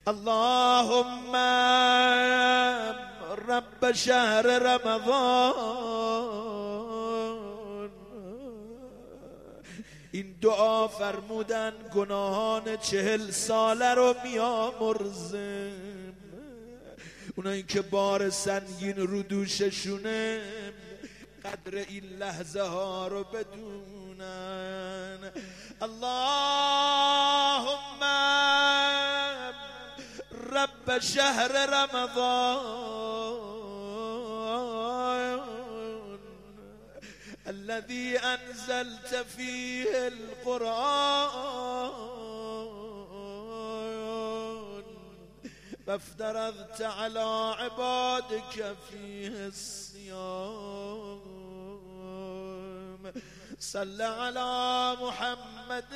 اللهم رب شهر رمضان. این دعا فرمودن گناهان 40 ساله رو میامرزه. اونایی که بار سنگین رو دوششونه قدر این لحظه ها رو بدونن. اللهم رب شهر رمضان الذي أنزلت فيه القرآن فافترضت على عبادك فيه الصيام. صل على محمد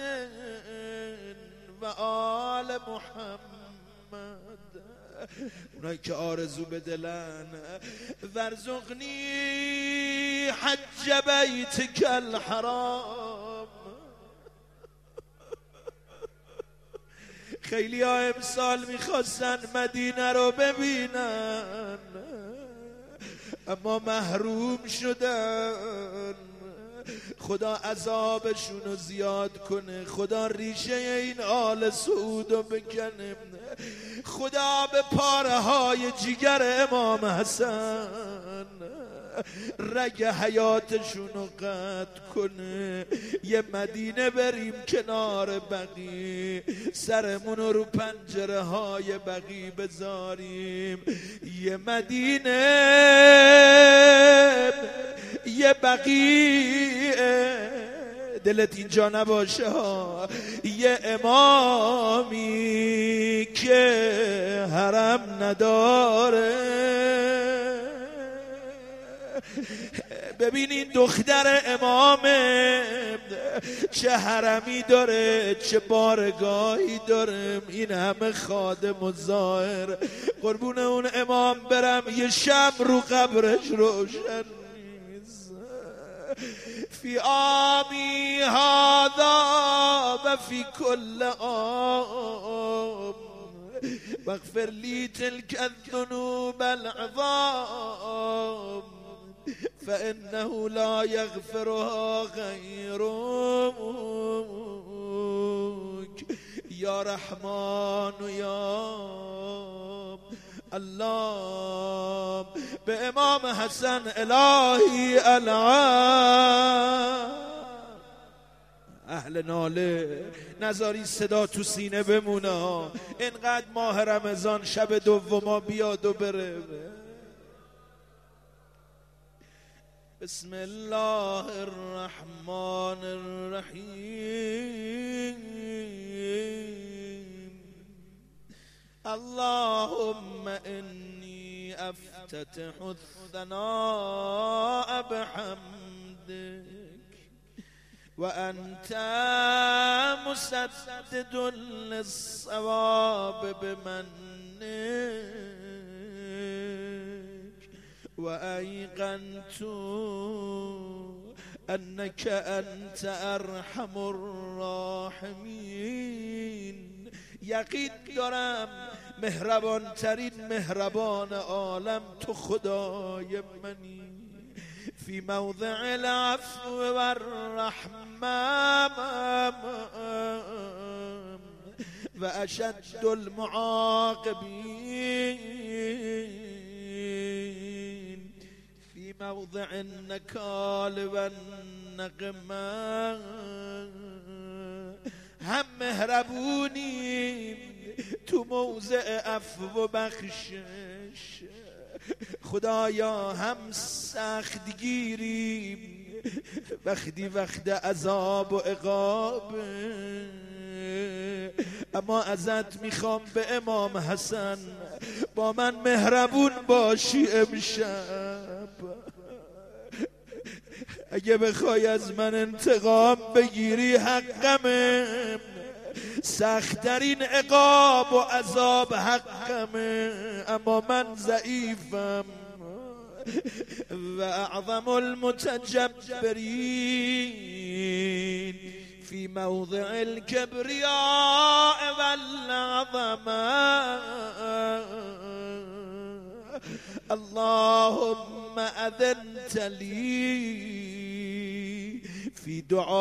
وآل محمد. اونایی که آرزو بدلن ورزقنی حج بیتک الحرام. خیلی ها امسال میخواستن مدینه رو ببینن اما محروم شدن. خدا عذابشون رو زیاد کنه، خدا ریشه این آل سعود رو بکنه، خدا به پاره های جگر امام حسن رگ حیاتشون رو قطع کنه. یه مدینه بریم کنار بقی، سرمون رو پنجره های بقی بذاریم. یه مدینه، یه بقی، دلت اینجا نباشه ها، یه امامی که حرم نداره. ببینین دختر امامه چه حرمی داره، چه بارگاهی داره، این همه خادم و زائر. قربون اون امام برم یه شب رو قبرش روشن نیست. فی عامی هذا و فی کل عام واغفر لی تلک الذنوب العظام فإنه لا يغفرها غيرك یا رحمان یا الله. به امام حسن الهی العام. اهل ناله نذاری صدا تو سینه بمونه. اینقدر ماه رمضان شب دوما بیاد و بره. بسم الله الرحمن الرحیم. اللهم إني أفتتح الثناء بحمدك وأنت مسدد للصواب بمنك وأيقنت أنك أنت أرحم الراحمين. یقین دارم مهربان ترین مهربان عالم تو خدای منی. فی موضع العفو و الرحمه و اشد المعاقبین فی موضع النکال و النقمه. هم مهربونیم تو موضع عفو و بخشش خدایا، هم سخت گیریم وقتی وقت عذاب و عقاب. اما ازت میخوام به امام حسن با من مهربون باشی امشب. اگه بخوای از من انتقام بگیری حقمه، سخت‌ترین عقاب و عذاب حقمه، اما من ضعیفم. و اعظم المتجبرین فی موضع الكبریاء والعظمه اللهم اذنت لی فی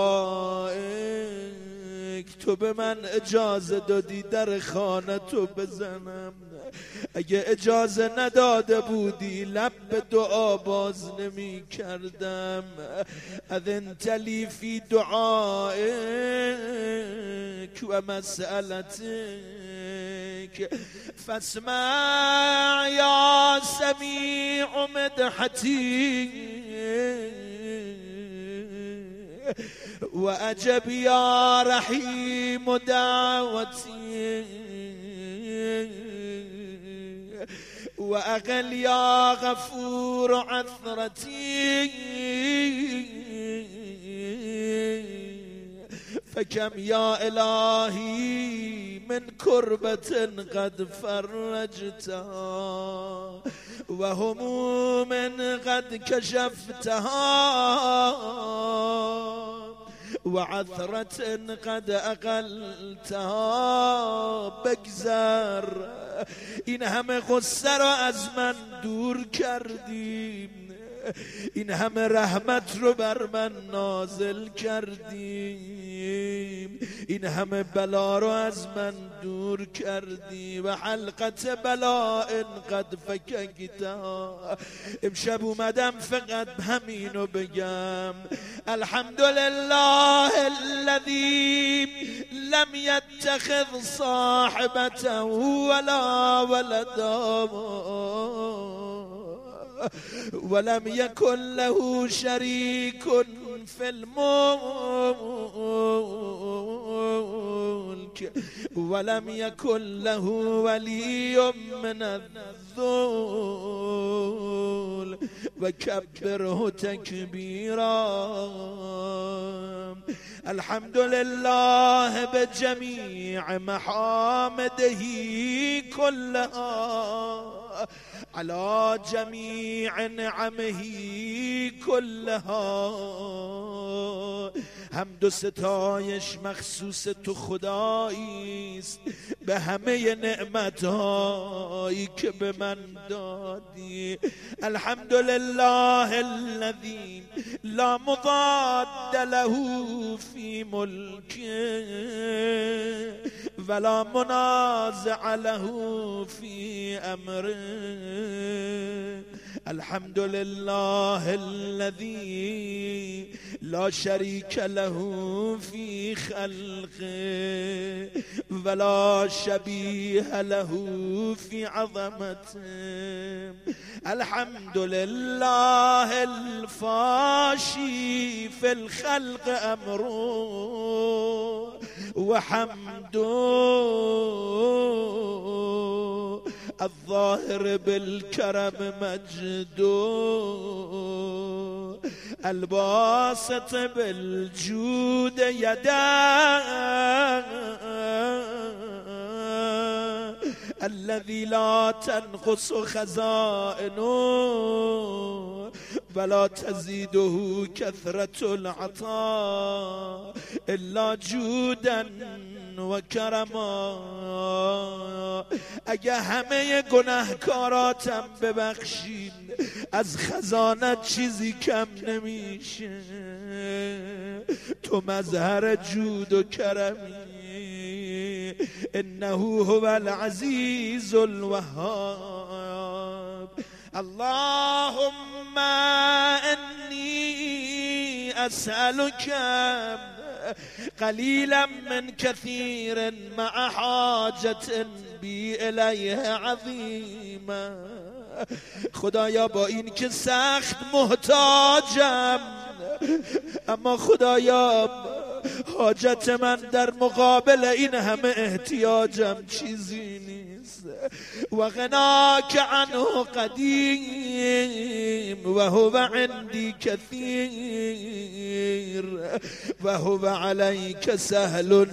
دعائک، تو به من اجازه دادی در خانه تو بزنم، اگه اجازه نداده بودی لب به دعا باز نمی کردم. اذنت لی فی دعائک و مسئلتک فاسمع یا سمیع مدحتی و عجب یا رحیم دعوتی و اقل یا غفور عثرتی فکم یا الهی من کربت قد فرجتها و هموم قد کشفتها و عثرت قد اقلتها. بگذر، این همه غصه را از من دور کردیم، این همه رحمت رو بر من نازل کردیم، این همه بلا رو از من دور کردی و حلقت بلا قد فککتها. امشب اومدم فقط همینو بگم، الحمدلله الذی لم یتخذ صاحبته ولا ولدا ولم يكن له شريك في الملك ولم يكن له ولي من الذل وكبره تكبيرا. الحمد لله بجميع محامده كلها على جميع نعمه كلها. حمد و ستایش مخصوص تو خدایی است به همه نعمتهایی که به من دادی. الحمد لله الذی لا مضاد له فی ملکه ولا منازع له فی امره. الحمد لله الذي لا شريك له في خلقه ولا شبيه له في عظمته. الحمد لله الفاشي في الخلق أمره وحمده الظاهر بالكرم مجده الباسط بالجود يداه الذي لا تنقص خزائنه ولا تزيده كثرة العطاء إلا جودا و کرما. اگه همه گناهکاراتم ببخشین از خزانت چیزی کم نمیشه. تو مظهر جود و کرمی. انه هو العزیز الوهاب. اللهم انی اسألك قلیلا من کثیر مع حاجت بی الیه عظیما. خدایا با این که سخت محتاجم، اما خدایا حاجت من در مقابل این همه احتیاجم چیزی نیست. و غناک عنه قدیم و هو عندی کثیر و هو علیک سهل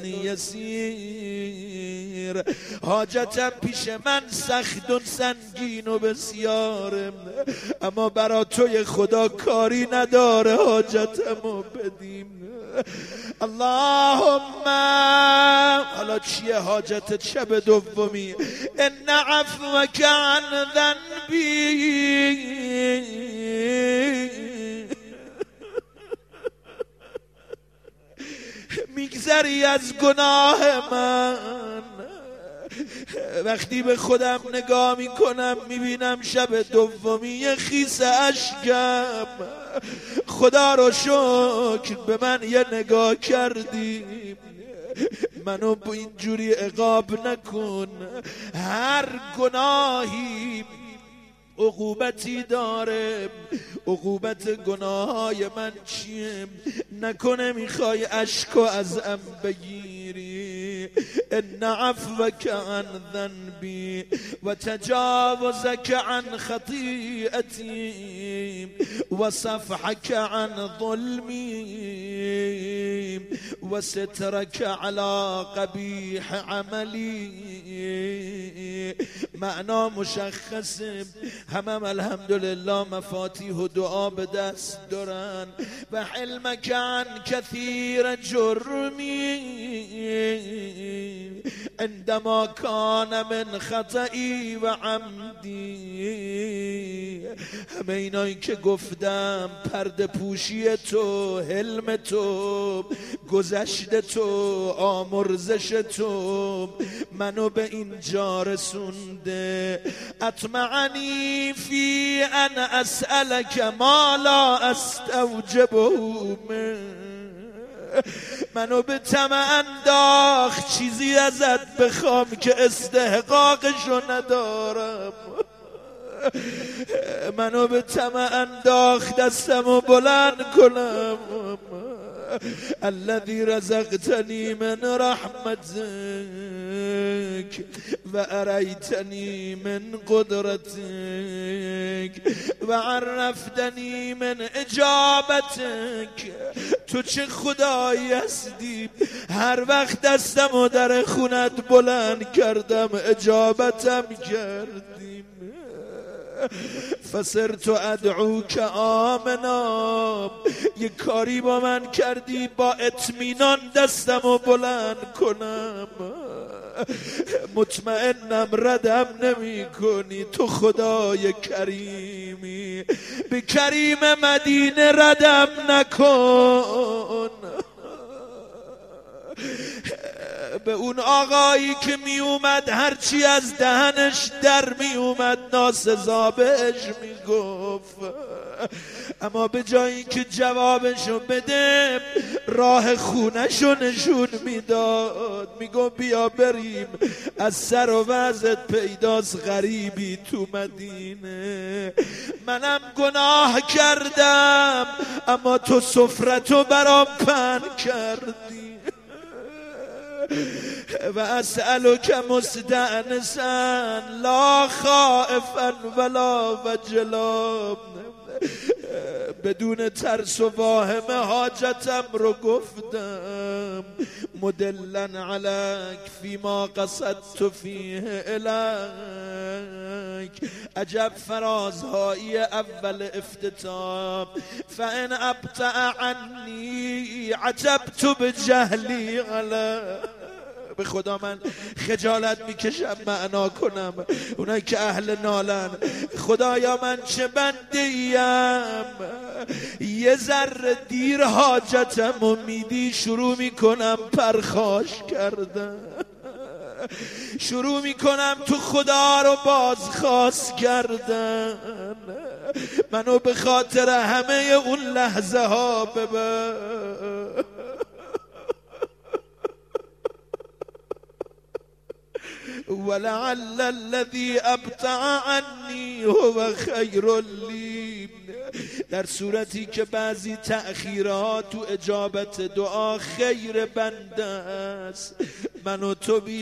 یسیر. حاجتم پیش من سخت و سنگین و بسیارم، اما برا توی خدا کاری نداره حاجتمو بدیم. اللهم حالا چیه حاجتت شب دومی؟ ان عفوک عن ذنب ذنبی میگذری از گناه من. وقتی به خودم نگاه میکنم میبینم شب دومی خیس اشکم. خدا رو شکر به من یه نگاه کردی، منو با اینجوری عقاب نکن. هر گناهی عقوبتی داره. عقوبت گناههای من چیه؟ نکنه میخوای اشکو ازم بگیری. ان عفوك عن ذنبی و تجاوزك عن خطیئتی و صفحك عن ظلمی و سترك على قبیح عملی. معنا مشخصه، همم الحمدلله مفاتیح و دعا به دست دارن. و حلمک عن کثیر جرمی عندما کان من خطئی و عمدی. همه اینایی که گفتم پرده پوشی تو، حلم تو، گذشت تو، آمرزش تو منو به اینجا رسونده. اطمعنی فی ان اسألک ما لا استوجبه من. منو به طمع انداخت چیزی ازت بخوام که استحقاقشو ندارم. منو به طمع انداخت دستمو بلند کنم. الذي رزقتني من رحمتك و اريتني من قدرتك و عرفتني من اجابتك. تو چه خدایی هستی؟ هر وقت دستمو در خونت بلند کردم اجابتم کردیم. فصرت ادعوک آمنا. یک کاری با من کردی با اطمینان دستمو بلند کنم. مطمئنم ردم نمی کنی. تو خدای کریمی، به کریم مدینه ردم نکن. به اون آقایی که می اومد هرچی از دهنش در می اومد ناسزا بهش می گفت، اما به جایی که جوابشو بده راه خونشو نشون میداد. میگو بیا بریم، از سر و وضعت پیداست غریبی تو مدینه. منم گناه کردم اما تو سفرتو برام پهن کردی. و اسألک مستأنسا لا خائفا ولا وجلا. بدون ترس و واهمه حاجتم رو گفتم. مدلن علیک فیما قصدت فیه الیک. عجب فرازهایی اول افتتاح. فان ابطأ عنی عجبت بجهلی علی. به خدا من خجالت میکشم معنا کنم. اونایی که اهل نالن، خدایا من چه بنده ایم، یه ذره دیر حاجتمو میدی شروع میکنم پرخاش کردن. شروع میکنم تو خدا رو بازخواست کردن. منو به خاطر همه اون لحظه ها ببر. ولعل الذي ابطأ عني هو خیر لی. در صورتی که بعضی تأخیرات تو اجابت دعا خیر بنده است. من و تو بی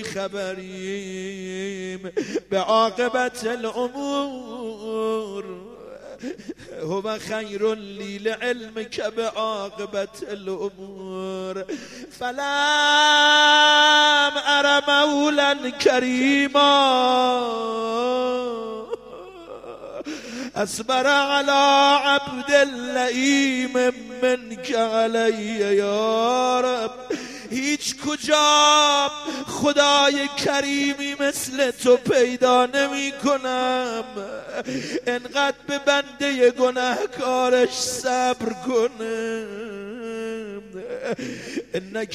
خبریم به عاقبت الامور. هو خیر لی لعلمک بعاقبت الامور. فلم ار مولا کریما اصبر على عبد اللئیم منک علی یا رب. هیچ کجا خدای کریمی مثل تو پیدا نمی کنم. انقدر به بنده گناهکارش صبر کنه. انک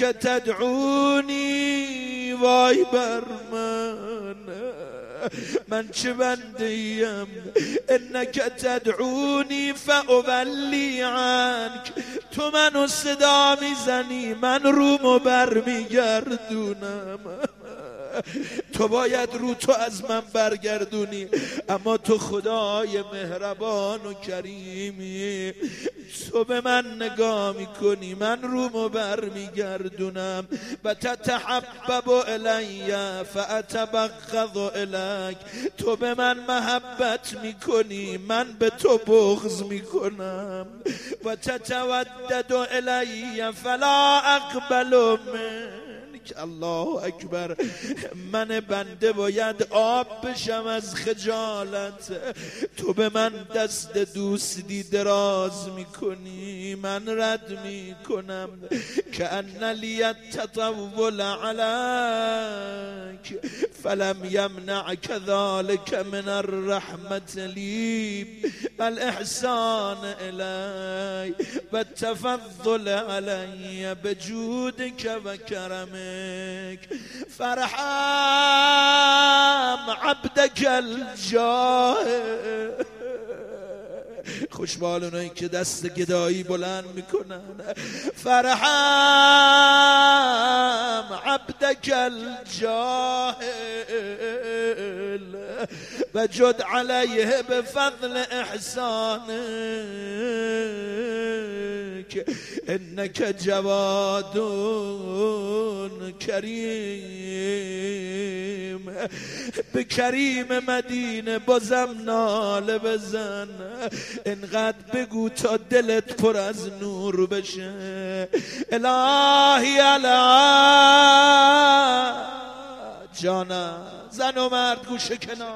تدعونی، وای بر من چه بنده ایم. انک تدعونی فاولی عنک، تو منو صدا میزنی من رومو برمیگردونم. تو باید رو تو از من برگردونی، اما تو خدای مهربان و کریمی، تو به من نگاه میکنی من رومو برمیگردونم. و تتحبب الی فاتبغض الیک، تو به من محبت میکنی من به تو بغض میکنم. و تتودد الی فلا اقبل منک. الله اکبر. من بنده باید آب بشم از خجالت، تو به من دست دوستی دراز میکنی من رد میکنم. که ان لی التطول علیک فلم یمنعک ذلک من الرحمت لی والاحسان الی والتفضل علی بجودک و کرمک. فرحم عبدک الجاهل. خوشبال اونایی که دست گدایی بلند میکنن. فرحم عبدک الجاهل و جد علیه بفضل احسانک. انک جواد کریم. به کریم مدینه بازم ناله بزن، انقدر بگو تا دلت پر از نور بشه. الهی الهی جانم. زن و مرد گوشه کنار.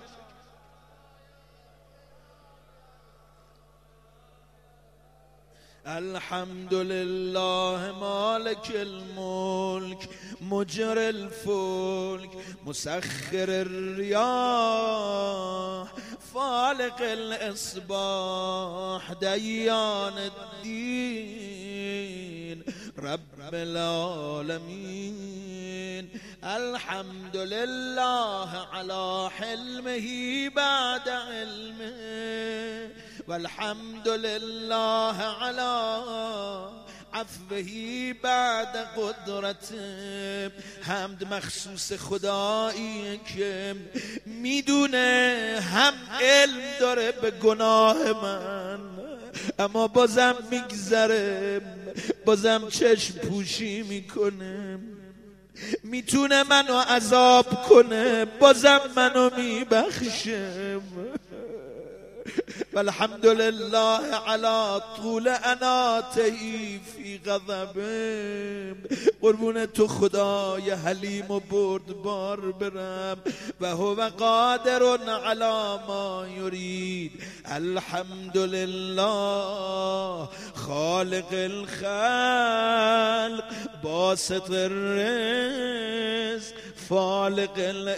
الحمد لله مالک الملک مجر الفلک مسخر الریاح فالق الاصباح دیان الدین رب العالمین. الحمد لله على حلمه بعد علمه والحمد لله على عفوه بعد قدرته. حمد مخصوص خدایی که میدونه هم علم داره به گناه من، اما بازم میگذره، بازم چشم پوشی میکنه، میتونه منو عذاب کنه بازم منو میبخشه. والحمد لله على طول اناته فی غضبه. قربون تو خدای حلیم و بردبار برم. و هو قادر علی ما یرید. الحمد لله خالق الخلق باسط الرزق فالق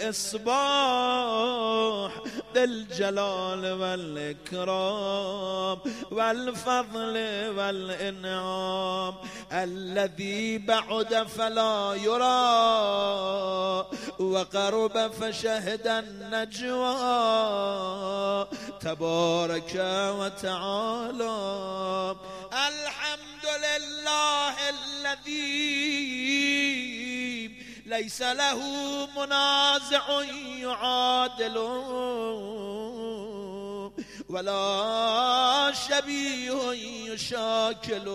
الاصباح ذی الجلال والاکرام والفضل والانعام الذي بعد فلا يرى وقرب فشهد النجوى تبارك وتعالى. الحمد لله الذي ليس له منازع يعادل ولا شبيه يشاكل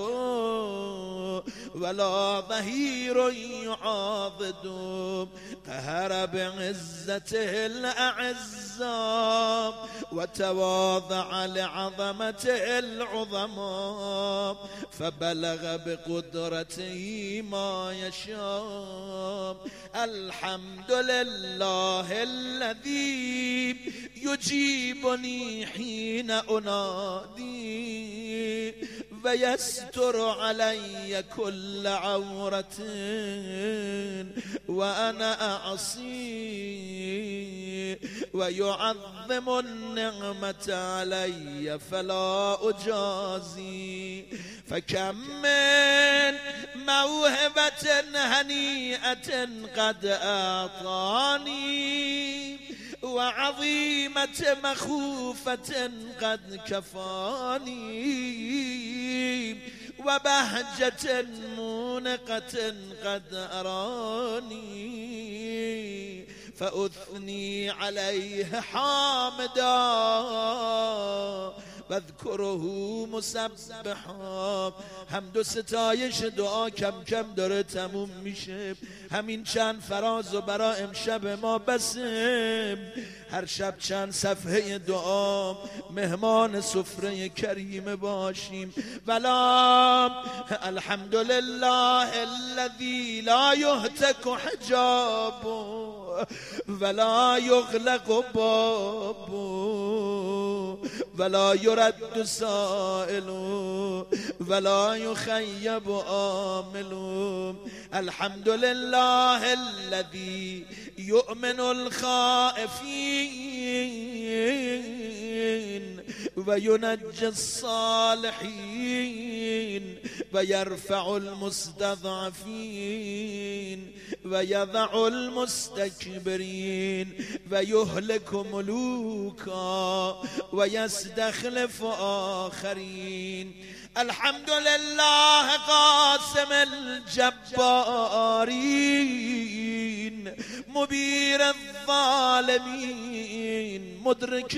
ولا ظهير يعاضد. قهر بعزته الأعزاء وتواضع لعظمته العظماء فبلغ بقدرته ما يشاء. الحمد لله الذي يجيبني حين أنادي ويستر علي كل عورة وأنا أعصي ويعظم النعمة علي فلا أجازي فكم من موهبة هنيئة قد أعطاني وعظيمة مخوفة قد كفاني وبهجة مونقة قد أراني فأثني عليه حامدا واذكره مسبحا. حمد و ستایش دعا کم کم داره تموم میشه. همین چند فراز و برا امشب ما بسیم. هر شب چند صفحه دعا مهمان سفره کریم باشیم. ولا الحمدلله الذی لا یهتک حجاب ولا یغلق باب ولا يرد سائل ولا يخيب آمل. الحمد لله الذي يؤمن الخائفين وينجي الصالحين ويرفع المستضعفين ويضع المستكبرين ويهلك ملوكا ويستخلف آخرين. الحمد لله قاسم الجبارين مبير الظالمين مدرك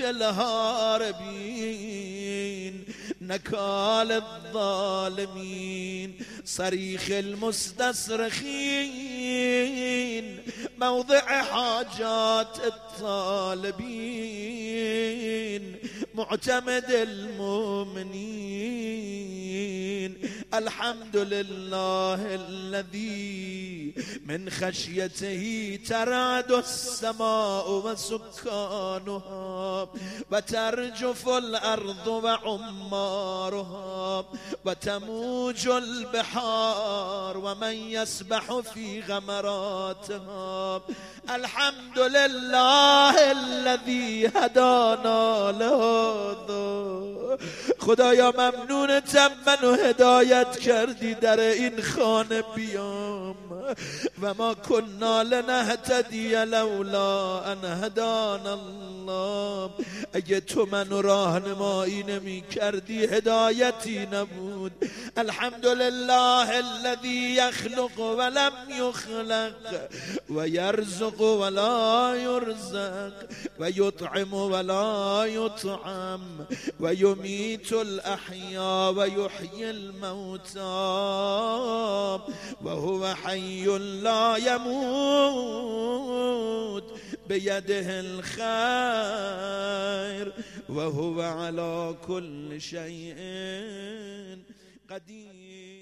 الهاربين نكال الظالمين صريخ المستصرخين موضع حاجات الطالبين معتمد المؤمنين. الحمد لله الذي من خشيته ترعد السماء وسكانها وترجف الأرض وعمارها وتموج البحار ومن يسبح في غمراتها. الحمد لله الذي هدانا لهذا. خدایا ممنونتم منو هدایت کردی در این خانه بیام و ما کنا لنهتدی لولا ان هدانا الله. اگه تو منو راهنمایی نمی کردی هدایتی نبود. الحمد لله الذي يخلق ولم يخلق ويرزق ولا يرزق ويطعم ولا يطعم ويميت الأحياء ويحيي الموتى وهو حي لا يموت بيده الخير وهو على كل شيء قدير.